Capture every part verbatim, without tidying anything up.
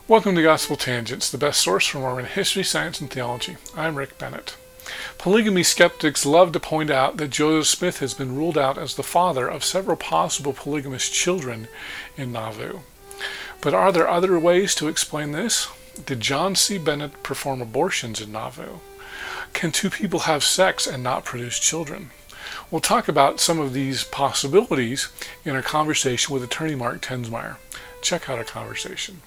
Welcome to Gospel Tangents, the best source for Mormon history, science, and theology. I'm Rick Bennett. Polygamy skeptics love to point out that Joseph Smith has been ruled out as the father of several possible polygamous children in Nauvoo. But are there other ways to explain this? Did John C. Bennett perform abortions in Nauvoo? Can two people have sex and not produce children? We'll talk about some of these possibilities in our conversation with attorney Mark Tensmeyer. Check out our conversation.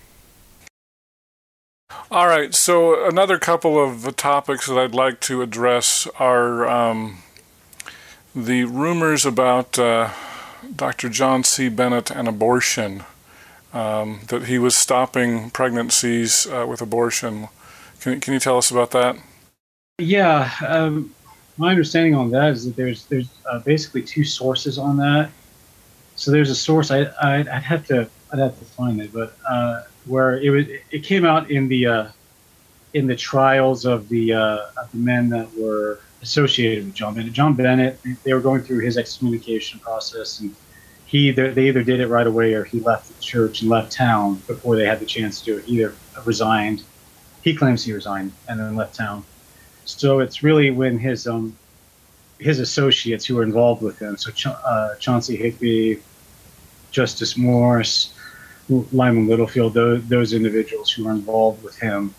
All right, so another couple of topics that I'd like to address are um, the rumors about uh, Doctor John C. Bennett and abortion, um, that he was stopping pregnancies uh, with abortion. Can, can you tell us about that? Yeah, um, my understanding on that is that there's there's uh, basically two sources on that. So there's a source I I'd, I'd have to I'd have to find it, but uh, where it was it came out in the uh, in the trials of the uh, of the men that were associated with John Bennett. John Bennett, they were going through his excommunication process, and he either they either did it right away or he left the church and left town before they had the chance to do it. He either resigned, he claims he resigned, and then left town. So it's really when his um his associates who were involved with him, so Ch- uh, Chauncey Higby, Justice Morse, Lyman Littlefield, those, those individuals who were involved with him,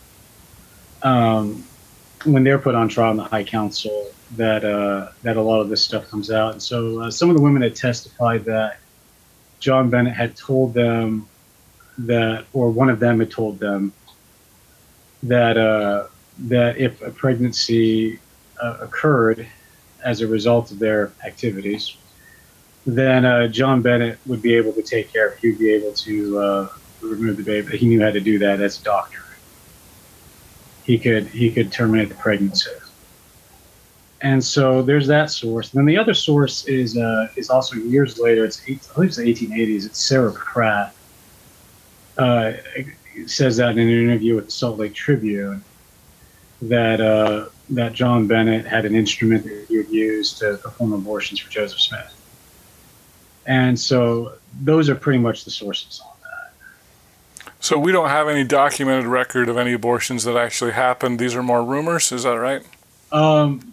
um, when they're put on trial in the High Council, that uh, that a lot of this stuff comes out. And so uh, some of the women had testified that John Bennett had told them that, or one of them had told them that uh, that if a pregnancy uh, occurred as a result of their activities, then uh, John Bennett would be able to take care of it. He would be able to uh, remove the baby. He knew how to do that as a doctor. He could he could terminate the pregnancy. And so there's that source. And then the other source is uh, is also years later. It's eight, I believe it's the eighteen eighties. It's Sarah Pratt. Uh, says that in an interview with the Salt Lake Tribune that uh, that John Bennett had an instrument that he would use to perform abortions for Joseph Smith. And so those are pretty much the sources on that. So we don't have any documented record of any abortions that actually happened. These are more rumors. Is that right? Um.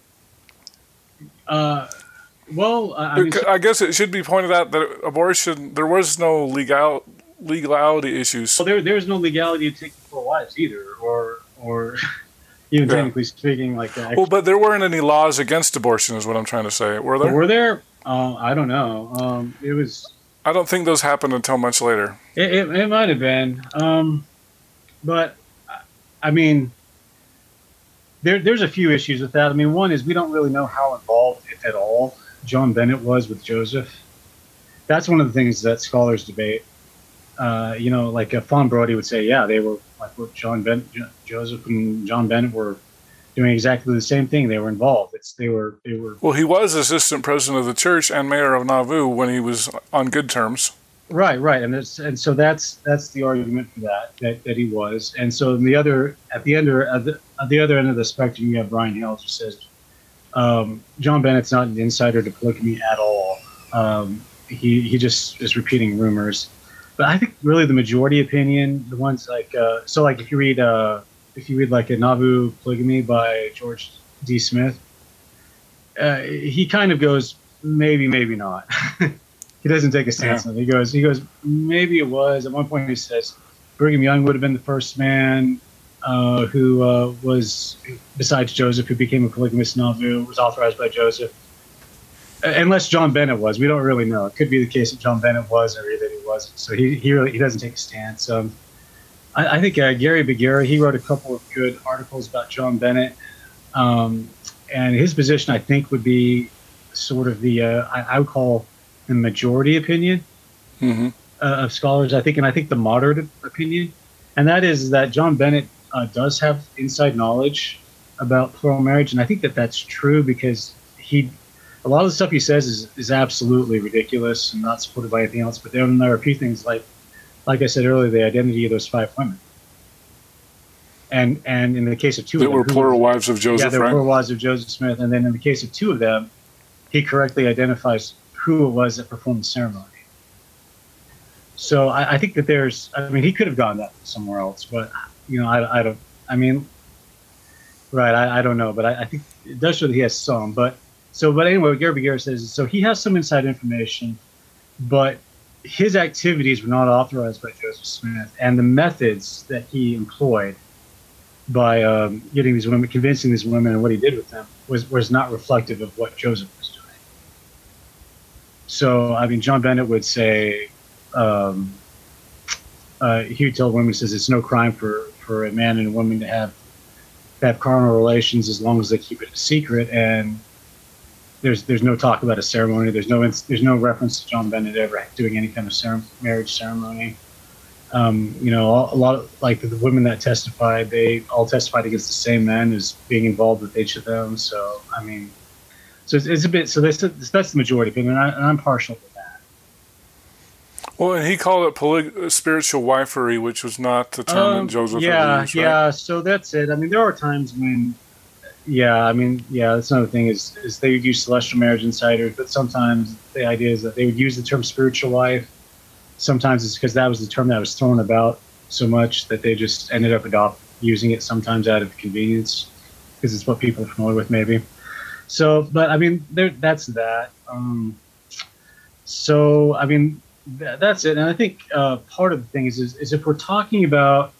Uh. Well, I, mean, I guess it should be pointed out that abortion, there was no legal legality issues. Well, there there's no legality to take four wives either, or or even yeah. technically speaking, like that. Well, but there weren't any laws against abortion, is what I'm trying to say. Were there? Were there? Uh, I don't know. Um, it was. I don't think those happened until much later. It, it, it might have been, um, but I mean, there there's a few issues with that. I mean, one is we don't really know how involved, if at all, John Bennett was with Joseph. That's one of the things that scholars debate. Uh, you know, like uh, Fawn Brody would say, yeah, they were like what John Ben, Joseph and John Bennett were doing exactly the same thing. They were involved. It's they were they were. Well, he was assistant president of the church and mayor of Nauvoo when he was on good terms. Right, right, and it's, and so that's that's the argument for that, that that he was. And so the other at the end at the, at the other end of the spectrum, you have Brian Hales who says um, John Bennett's not an insider to polygamy at all. Um, he he just is repeating rumors. But I think really the majority opinion, the ones like uh, so like if you read. Uh, If you read like a Nauvoo Polygamy by George D. Smith, uh, he kind of goes, maybe, maybe not. He doesn't take a stance on it. He goes, he goes, maybe it was. At one point he says, Brigham Young would have been the first man uh, who uh, was, besides Joseph, who became a polygamist in Nauvoo, was authorized by Joseph. Uh, unless John Bennett was. We don't really know. It could be the case that John Bennett was or that he wasn't. So he he, really, he doesn't take a stance. Um, I, I think uh, Gary Begara, he wrote a couple of good articles about John Bennett. Um, and his position, I think, would be sort of the, uh, I, I would call the majority opinion mm-hmm. uh, of scholars, I think, and I think the moderate opinion. And that is that John Bennett uh, does have inside knowledge about plural marriage. And I think that that's true because he, a lot of the stuff he says is, is absolutely ridiculous and not supported by anything else. But then there are a few things like, like I said earlier, the identity of those five women. And and in the case of two that of them... were plural who, wives of Joseph, Yeah, they were right? plural wives of Joseph Smith. And then in the case of two of them, he correctly identifies who it was that performed the ceremony. So I, I think that there's, I mean, he could have gone that somewhere else, but you know, I, I don't. I mean, right? I, I don't know, but I, I think it does show that he has some. But so, but anyway, what Gary Bergera says is so he has some inside information, but his activities were not authorized by Joseph Smith, and the methods that he employed by um, getting these women, convincing these women, and what he did with them was was not reflective of what Joseph was doing. So, I mean, John Bennett would say, um, uh, he would tell women, he says, it's no crime for, for a man and a woman to have to have carnal relations as long as they keep it a secret, and there's there's no talk about a ceremony. There's no there's no reference to John Bennett ever doing any kind of cere- marriage ceremony. Um, you know, all, a lot of like the women that testified, they all testified against the same men as being involved with each of them. So, I mean, so it's, it's a bit. So that's that's the majority opinion, and, I, and I'm partial to that. Well, and he called it poly- spiritual wifery, which was not the term Um, that Joseph yeah, used, right? yeah. So that's it. I mean, there are times when, yeah, I mean, yeah. That's another thing is is they would use celestial marriage insiders, but sometimes the idea is that they would use the term spiritual wife. Sometimes it's because that was the term that was thrown about so much that they just ended up adopt using it sometimes out of convenience because it's what people are familiar with, maybe. So, but I mean, there, that's that. Um, so, I mean, th- that's it. And I think uh, part of the thing is, is, is if we're talking about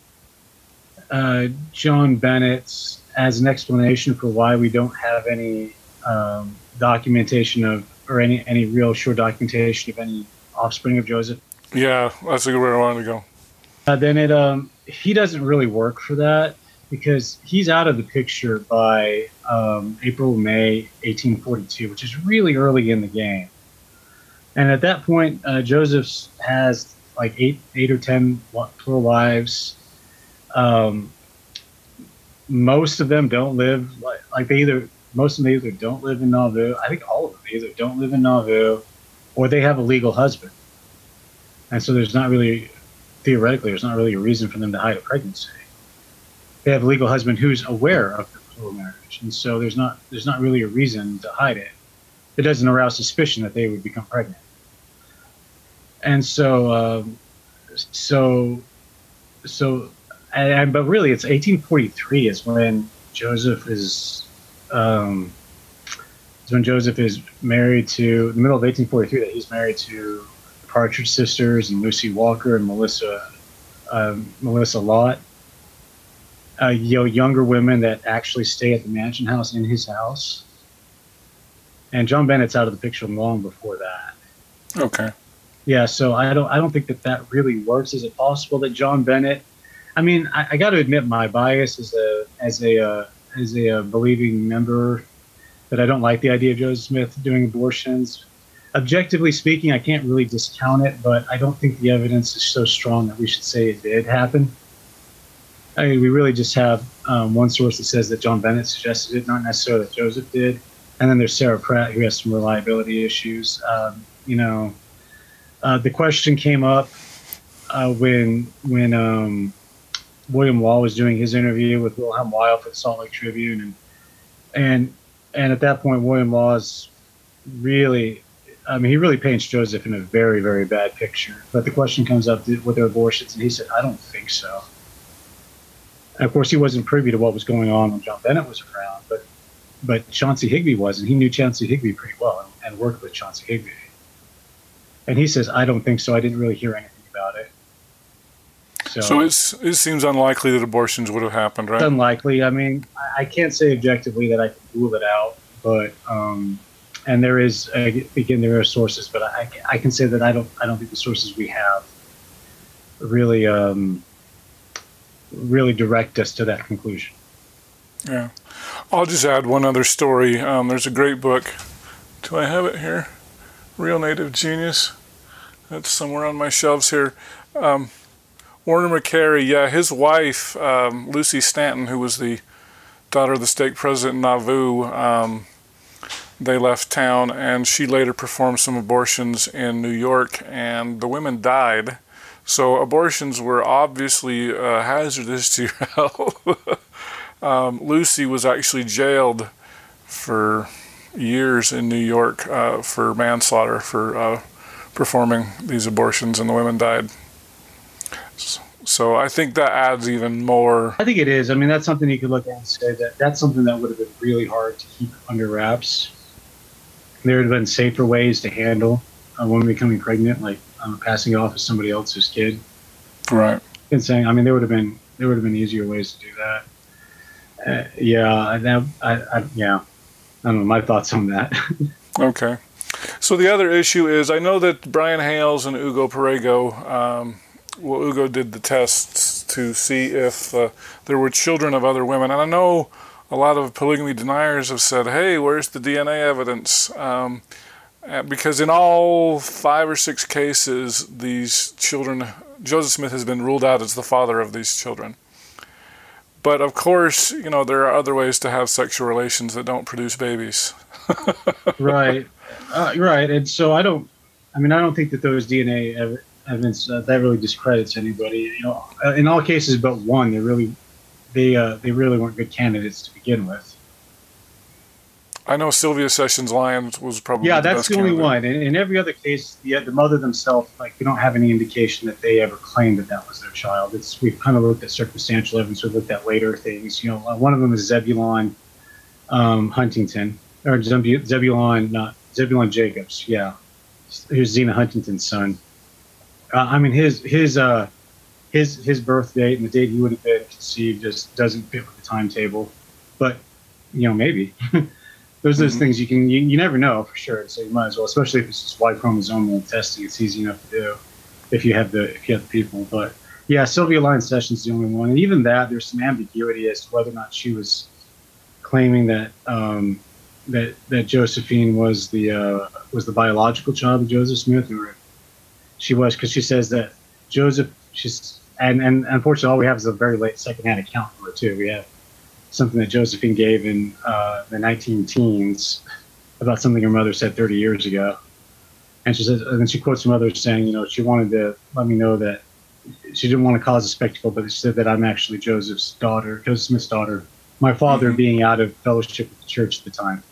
uh, John Bennett as an explanation for why we don't have any um, documentation of, or any, any real sure documentation of any offspring of Joseph. Yeah, that's a good where I wanted to go. Uh, then it um he doesn't really work for that because he's out of the picture by um, April May eighteen forty-two, which is really early in the game. And at that point, uh, Joseph has like eight eight or ten plural wives. Um, most of them don't live like, like they either most of them either don't live in Nauvoo. I think all of them either don't live in Nauvoo, or they have a legal husband. And so there's not really, theoretically, there's not really a reason for them to hide a pregnancy. They have a legal husband who's aware of the plural marriage. And so there's not there's not really a reason to hide it. It doesn't arouse suspicion that they would become pregnant. And so, um, so, so, and, but really it's eighteen forty-three is when Joseph is, um, is when Joseph is married to, in the middle of eighteen forty-three, that he's married to the Partridge sisters and Lucy Walker and Melissa, um, Melissa Lott, uh, you know, younger women that actually stay at the mansion house in his house. And John Bennett's out of the picture long before that. Okay. Yeah, so I don't, I don't think that that really works. Is it possible that John Bennett? I mean, I, I got to admit my bias as a, as a, uh, as a uh, believing member, that I don't like the idea of Joseph Smith doing abortions. Objectively speaking, I can't really discount it, but I don't think the evidence is so strong that we should say it did happen. I mean, we really just have um, one source that says that John Bennett suggested it, not necessarily that Joseph did. And then there's Sarah Pratt, who has some reliability issues. Um, you know, uh, the question came up uh, when when um, William Law was doing his interview with Wilhelm Weil for the Salt Lake Tribune, and and and at that point, William Law's really, I mean, he really paints Joseph in a very, very bad picture. But the question comes up with their abortions, and he said, "I don't think so." And of course, he wasn't privy to what was going on when John Bennett was around, but but Chauncey Higbee was, and he knew Chauncey Higbee pretty well and, and worked with Chauncey Higbee. And he says, "I don't think so. I didn't really hear anything about it." So, so it's, it seems unlikely that abortions would have happened, right? It's unlikely. I mean, I, I can't say objectively that I can rule it out, but um, and there is uh, again there are sources, but I, I can say that I don't I don't think the sources we have really um, really direct us to that conclusion. Yeah. I'll just add one other story. Um, there's a great book. Do I have it here? Real Native Genius. That's somewhere on my shelves here. Um, Warner McCary, yeah, his wife, um, Lucy Stanton, who was the daughter of the stake president in Nauvoo, um, they left town, and she later performed some abortions in New York, and the women died. So abortions were obviously uh, hazardous to your health. Um, Lucy was actually jailed for years in New York uh, for manslaughter, for uh, performing these abortions, and the women died. So I think that adds even more. I think it is. I mean, that's something you could look at and say that that's something that would have been really hard to keep under wraps. There would have been safer ways to handle a woman becoming pregnant, like um, passing it off as somebody else's kid. Right. And saying, I mean, there would have been there would have been easier ways to do that. Uh, yeah, that, I, I, yeah. I don't know, my thoughts on that. Okay. So the other issue is, I know that Brian Hales and Ugo Perego, um, well, Ugo did the tests to see if uh, there were children of other women. And I know a lot of polygamy deniers have said, hey, where's the D N A evidence? Um, because in all five or six cases, these children, Joseph Smith has been ruled out as the father of these children. But of course, you know, there are other ways to have sexual relations that don't produce babies. Right. Uh, right. And so I don't, I mean, I don't think that those D N A ev- evidence, uh, that really discredits anybody. You know, uh, in all cases but one, they really, they, uh, they really weren't good candidates to begin with. I know Sylvia Sessions Lyons was probably yeah, the that's best the only candidate. one. In, in every other case, the, the mother themselves, like, we don't have any indication that they ever claimed that that was their child. It's we've kind of looked at circumstantial evidence. We've looked at later things. You know, uh, one of them is Zebulon um, Huntington, or Zebu- Zebulon, not Zebulon Jacobs. Yeah, who's Zena Huntington's son. Uh, I mean, his his uh, his his birth date and the date he would have been conceived just doesn't fit with the timetable. But you know, maybe. Those are those mm-hmm. things you can you, you never know for sure, so you might as well, especially if it's just Y chromosomal testing. It's easy enough to do if you have the if you have the people. But yeah, Sylvia Lyons Sessions is the only one, and even that there's some ambiguity as to whether or not she was claiming that um, that that Josephine was the uh, was the biological child of Joseph Smith, or she was, because she says that Joseph she's and and unfortunately all we have is a very late secondhand account for it too. We have something that Josephine gave in uh, the nineteen teens about something her mother said thirty years ago. And she says, and then she quotes her mother saying, you know, she wanted to let me know that she didn't want to cause a spectacle, but she said that I'm actually Joseph's daughter, Joseph Smith's daughter, my father mm-hmm. being out of fellowship with the church at the time.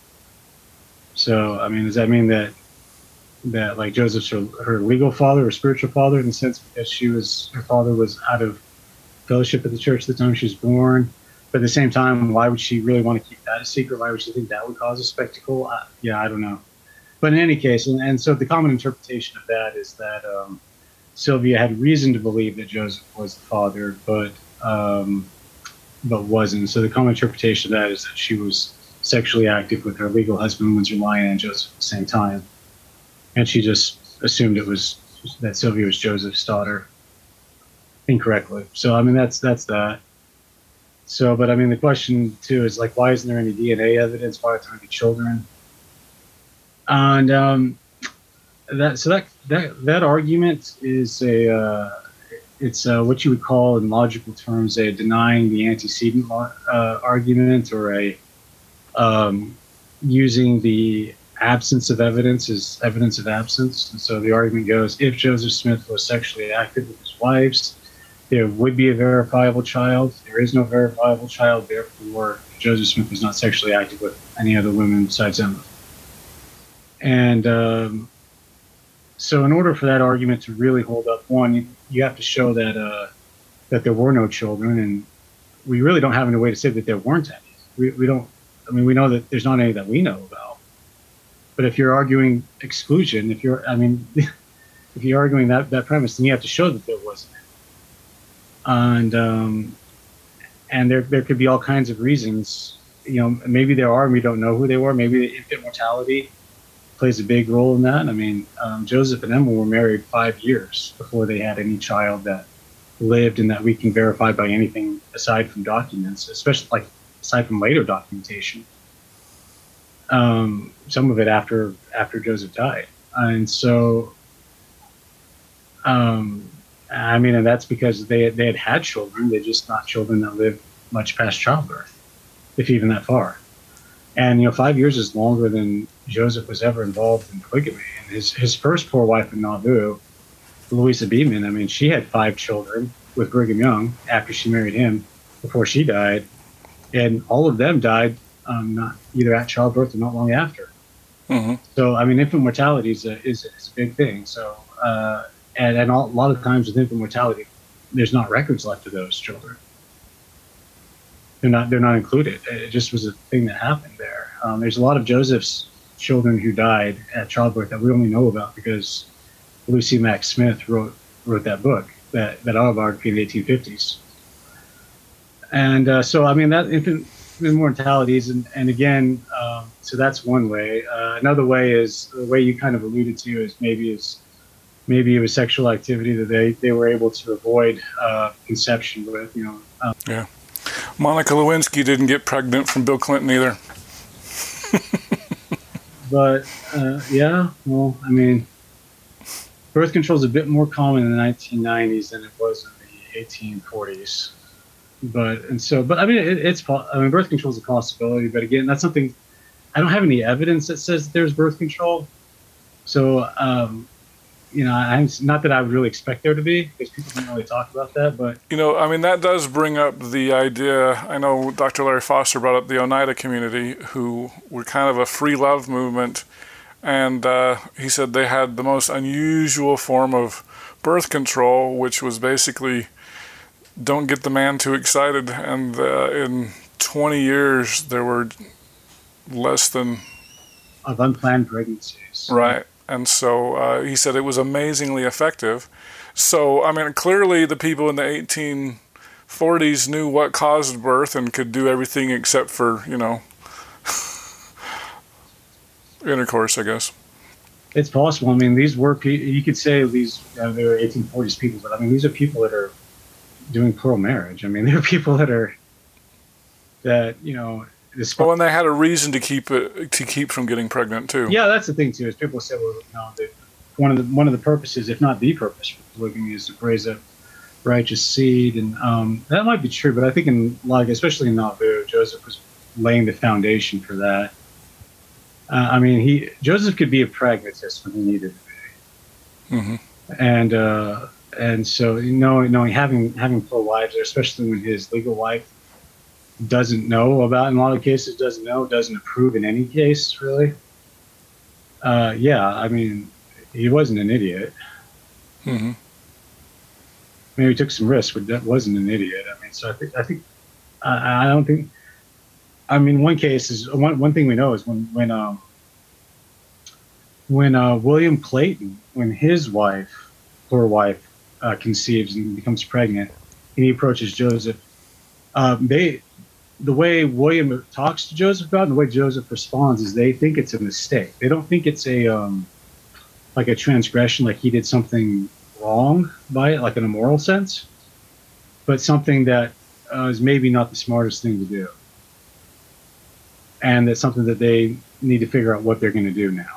So, I mean, does that mean that, that like Joseph's her, her legal father or spiritual father, in the sense because she was, her father was out of fellowship at the church at the time she was born? But at the same time, why would she really want to keep that a secret? Why would she think that would cause a spectacle? Uh, yeah, I don't know. But in any case, and, and so the common interpretation of that is that um, Sylvia had reason to believe that Joseph was the father, but um, but wasn't. So the common interpretation of that is that she was sexually active with her legal husband, Windsor Lyon, and Joseph at the same time. And she just assumed it was that Sylvia was Joseph's daughter incorrectly. So, I mean, that's that's that. So, but I mean, the question too is like, why isn't there any D N A evidence? Why aren't there any children? And um, that so that that that argument is a uh, it's uh, what you would call in logical terms a denying the antecedent uh, argument, or a um, using the absence of evidence as evidence of absence. And so the argument goes: if Joseph Smith was sexually active with his wives, there would be a verifiable child. There is no verifiable child, therefore Joseph Smith was not sexually active with any other women besides Emma. And um, so in order for that argument to really hold up, one, you, you have to show that uh, that there were no children, and we really don't have any way to say that there weren't any. We, we don't, I mean, we know that there's not any that we know about. But if you're arguing exclusion, if you're, I mean, if you're arguing that, that premise, then you have to show that there wasn't. And um, and there there could be all kinds of reasons. You know, maybe there are, and we don't know who they were. Maybe the infant mortality plays a big role in that. I mean, um, Joseph and Emma were married five years before they had any child that lived, and that we can verify by anything aside from documents, especially like aside from later documentation. Um, some of it after after Joseph died, and so. Um, I mean, and that's because they they had had children. They're just not children that lived much past childbirth, if even that far. And, you know, five years is longer than Joseph was ever involved in polygamy. And his, his first poor wife in Nauvoo, Louisa Beeman, I mean, she had five children with Brigham Young after she married him before she died. And all of them died um, not either at childbirth or not long after. Mm-hmm. So, I mean, infant mortality is a, is, is a big thing. So, uh, and, and a lot of times with infant mortality, there's not records left of those children. They're not, they're not included. It just was a thing that happened there. Um, there's a lot of Joseph's children who died at childbirth that we only know about because Lucy Mack Smith wrote, wrote that book, that, that autobiography in the eighteen fifties. And uh, so, I mean, that infant mortalities, and, and again, um, so that's one way. Uh, another way is the way you kind of alluded to is maybe is maybe it was sexual activity that they, they were able to avoid uh, conception with, you know. Um, yeah. Monica Lewinsky didn't get pregnant from Bill Clinton either. but, uh, yeah, well, I mean, birth control is a bit more common in the nineteen nineties than it was in the eighteen forties. But and so, but I mean, it, it's I mean, birth control is a possibility. But again, that's something I don't have any evidence that says there's birth control. So, um, you know, I'm not that I would really expect there to be because people don't really talk about that. But you know, I mean, that does bring up the idea. I know Doctor Larry Foster brought up the Oneida community, who were kind of a free love movement, and uh, he said they had the most unusual form of birth control, which was basically don't get the man too excited, and uh, in twenty years there were less than of unplanned pregnancies. Right, and so uh, he said it was amazingly effective. So I mean, clearly the people in the eighteen forties knew what caused birth and could do everything except for, you know, intercourse, I guess. It's possible. I mean, these were pe- you could say these uh, they were eighteen forties people, but I mean, these are people that are doing plural marriage. I mean, there are people that are that you know. Despite, well, and they had a reason to keep it to keep from getting pregnant too. Yeah, that's the thing too. Is people say, well, you know, that one of the one of the purposes, if not the purpose for polygamy, is to raise a righteous seed, and um, that might be true. But I think in like, especially in Nauvoo, Joseph was laying the foundation for that. Uh, I mean, he Joseph could be a pragmatist when he needed to be, mm-hmm. and uh, and so you know, knowing having having plural wives, especially when his legal wife doesn't know about, in a lot of cases, doesn't know, doesn't approve in any case, really. Uh, yeah, I mean, he wasn't an idiot. Mm-hmm. Maybe he took some risks, but that wasn't an idiot. I mean, so I think I think I, I don't think. I mean, one case is one one thing we know is when when um when uh, William Clayton, when his wife, poor wife, uh, conceives and becomes pregnant, and he approaches Joseph. Um, they, the way William talks to Joseph about it and the way Joseph responds is they think it's a mistake. They don't think it's a um, like a transgression, like he did something wrong by it, like in a moral sense, but something that uh, is maybe not the smartest thing to do. And that's something that they need to figure out what they're going to do now.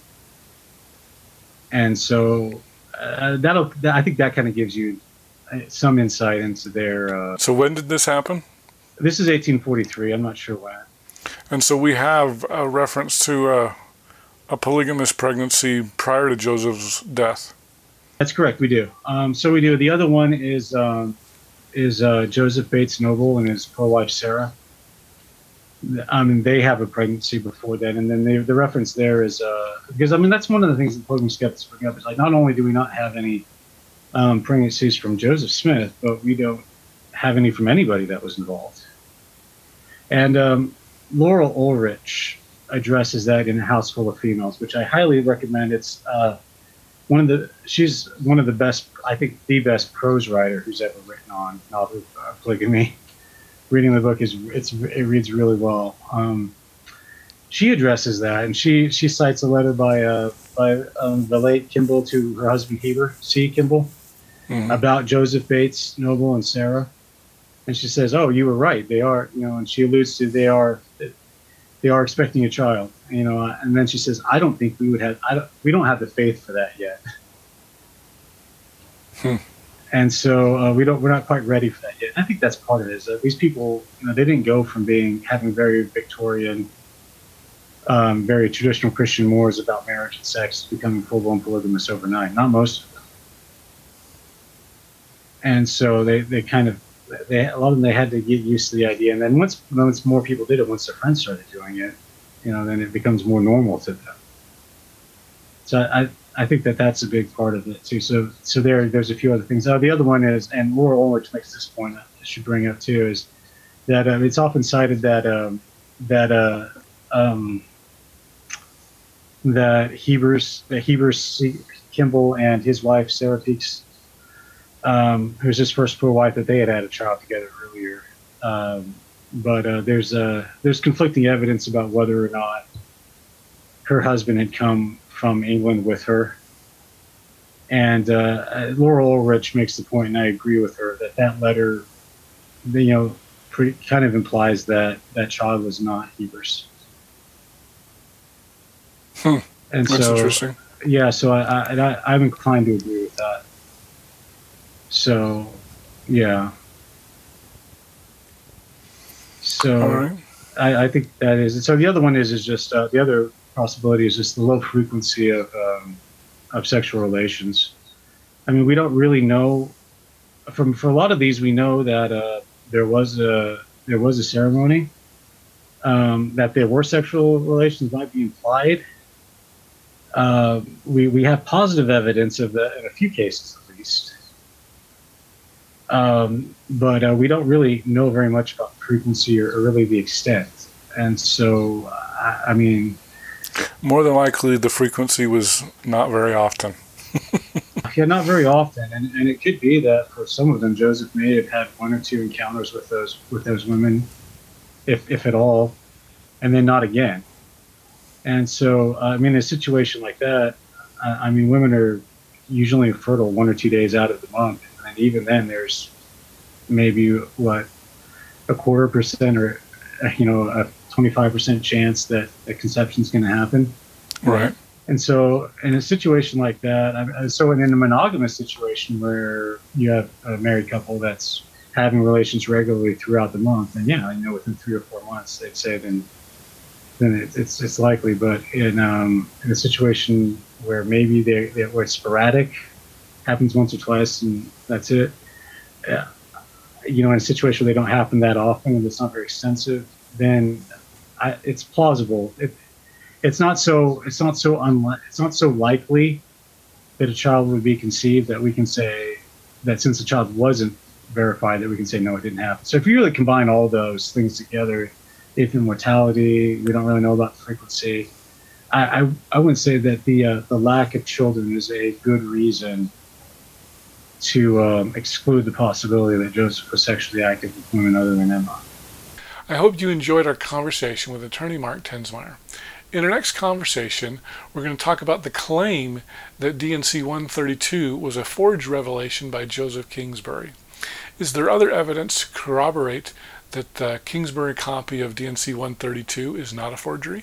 And so uh, that'll, that, I think that kind of gives you some insight into their. Uh, so when did this happen? This is eighteen forty-three. I'm not sure when. And so we have a reference to uh, a polygamous pregnancy prior to Joseph's death. That's correct. We do. Um, so we do. The other one is um, is uh, Joseph Bates Noble and his pro-wife Sarah. I mean, they have a pregnancy before that, and then they, the reference there is uh, because I mean that's one of the things that polygamy skeptics bring up is like not only do we not have any um, pregnancies from Joseph Smith, but we don't have any from anybody that was involved. And um, Laurel Ulrich addresses that in A House Full of Females, which I highly recommend. It's uh, one of the she's one of the best, I think, the best prose writer who's ever written on novel uh, polygamy. Reading the book is it's it reads really well. Um, she addresses that, and she she cites a letter by uh, by um, the late Kimball to her husband Heber C. Kimball mm-hmm. about Joseph Bates Noble and Sarah, and she says, "Oh, you were right. They are, you know." And she alludes to they are they are expecting a child, you know. And then she says, "I don't think we would have. I don't, we don't have the faith for that yet." Hmm. And so uh, we don't, we're not quite ready for that yet. And I think that's part of it. Is that these people, you know, they didn't go from being having very Victorian, um, very traditional Christian mores about marriage and sex to becoming full-blown polygamous overnight. Not most of them. And so they, they kind of, they a lot of them they had to get used to the idea. And then once once more people did it, once their friends started doing it, you know, then it becomes more normal to them. So I, I think that that's a big part of it too. So so there there's a few other things. Uh, the other one is, and Laura Ulrich makes this point I should bring up too, is that um, it's often cited that um, that uh, um, that Heber's that Heber's Kimball and his wife Sarah Peaks, um, who's his first full wife, that they had had a child together earlier. Um, but uh, there's uh, there's conflicting evidence about whether or not her husband had come from England with her. And uh, Laura Ulrich makes the point, and I agree with her, that that letter, you know, pretty, kind of implies that that child was not Heber's. Hmm. And That's so, interesting. Yeah, so I, I, I, I'm inclined to agree with that. So, yeah. So All right. I, I think that is. So the other one is is just uh, the other possibility is just the low frequency of um, of sexual relations. I mean, we don't really know. From for a lot of these, we know that uh, there was a there was a ceremony, um, that there were sexual relations might be implied. Uh, we we have positive evidence of that in a few cases, at least. Um, but uh, we don't really know very much about frequency or, or really the extent. And so, I, I mean, more than likely, the frequency was not very often. yeah, not very often, and and it could be that for some of them, Joseph may have had one or two encounters with those with those women, if if at all, and then not again. And so, uh, I mean, in a situation like that, uh, I mean, women are usually fertile one or two days out of the month, and even then, there's maybe what a quarter percent or you know a twenty-five percent chance that a conception is going to happen. Right. And so, in a situation like that, I, so in a monogamous situation where you have a married couple that's having relations regularly throughout the month, and yeah, you know, within three or four months, they'd say then, then it, it's it's likely. But in um, in a situation where maybe they they where it's sporadic, happens once or twice, and that's it. Yeah. You know, in a situation where they don't happen that often and it's not very extensive, then I, it's plausible. It, It's not so. It's not so unli- It's not so likely that a child would be conceived that we can say that since the child wasn't verified that we can say no, it didn't happen. So if you really combine all those things together, infant mortality, we don't really know about the frequency. I I, I wouldn't say that the uh, the lack of children is a good reason to um, exclude the possibility that Joseph was sexually active with women other than Emma. I hope you enjoyed our conversation with attorney Mark Tensmeyer. In our next conversation, we're going to talk about the claim that D and C one thirty-two was a forged revelation by Joseph Kingsbury. Is there other evidence to corroborate that the Kingsbury copy of D and C one thirty-two is not a forgery?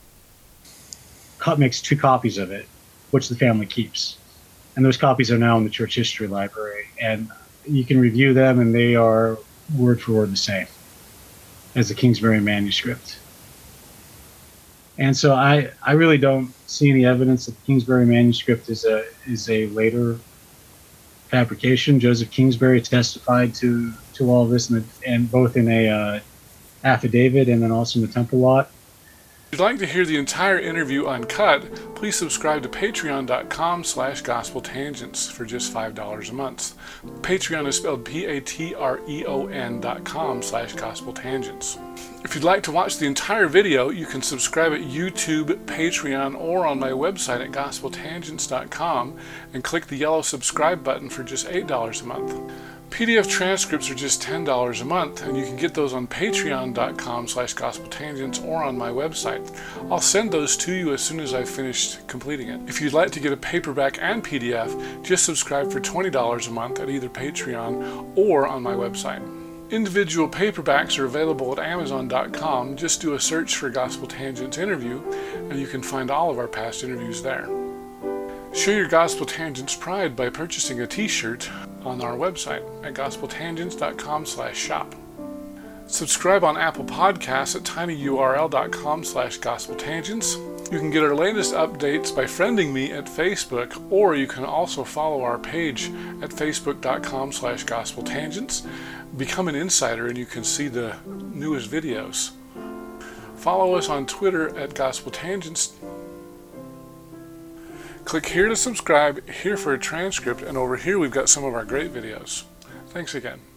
Cut makes two copies of it, which the family keeps. And those copies are now in the church history library. And you can review them, and they are word for word the same as the Kingsbury manuscript. And so I, I really don't see any evidence that the Kingsbury manuscript is a is a later fabrication. Joseph Kingsbury testified to, to all of this, in the, and both in a uh, affidavit and then also in the Temple Lot. If you'd like to hear the entire interview uncut, please subscribe to patreon.com slash gospeltangents for just five dollars a month. Patreon is spelled P-A-T-R-E-O-N dot com slash gospeltangents. If you'd like to watch the entire video, you can subscribe at YouTube, Patreon, or on my website at gospel tangents dot com and click the yellow subscribe button for just eight dollars a month. P D F transcripts are just ten dollars a month, and you can get those on patreon.com slash gospeltangents or on my website. I'll send those to you as soon as I've finished completing it. If you'd like to get a paperback and P D F, just subscribe for twenty dollars a month at either Patreon or on my website. Individual paperbacks are available at amazon dot com. Just do a search for Gospel Tangents Interview, and you can find all of our past interviews there. Show your Gospel Tangents pride by purchasing a t-shirt on our website at gospel tangents dot com slash shop. Subscribe on Apple Podcasts at tinyurl.com slash gospeltangents. You can get our latest updates by friending me at Facebook, or you can also follow our page at facebook.com slash gospeltangents. Become an insider and you can see the newest videos. Follow us on Twitter at Gospel Tangents. Click here to subscribe, here for a transcript, and over here we've got some of our great videos. Thanks again.